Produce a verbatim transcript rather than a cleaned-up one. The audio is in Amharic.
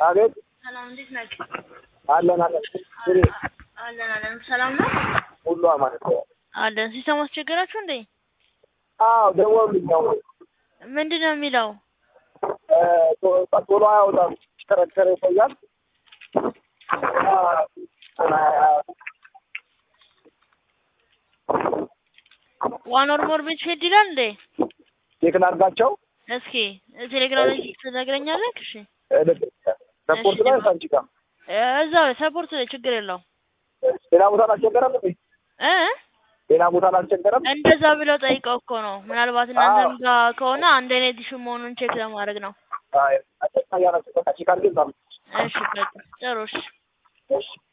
አቤት ሰላም እንዴት ነህ? አለን አለን አለን አለን ሰላም ነው ሁሉ አማን ነው አለን። ሲስተም አስቸገራችሁ እንዴ? አዎ ደወሉልኝ ነው። ምንድነው የሚለው? እ ቶሎ አያወጣም ተረከረ ይቆያል። ዋን ኦር ሞር ቤት ሄድ ይላል እንዴ? ቴክን አድርጋቸው እስኪ ቴሌግራም ላይ ትነግረኛለህ? እሺ ሰፖርት ላይ አንቺ ጋር እዛው ሰፖርት ላይ ችግር የለውም። ሌላ ቦታ አላስቸገረም እንዴ? እ ሌላ ቦታ አላስቸገረም? እንደዛ ብለው ጠይቀው እኮ ነው። ምናልባት እናንተም ጋር ከሆነ አንድ አይነት ኢሹ መሆኑን ቼክ ለማድረግ ነው። አይ አጠቃላይ ያራችሁ በቃ ቼክ አድርገን እሺ በቃ ጥሩ እሺ። እሺ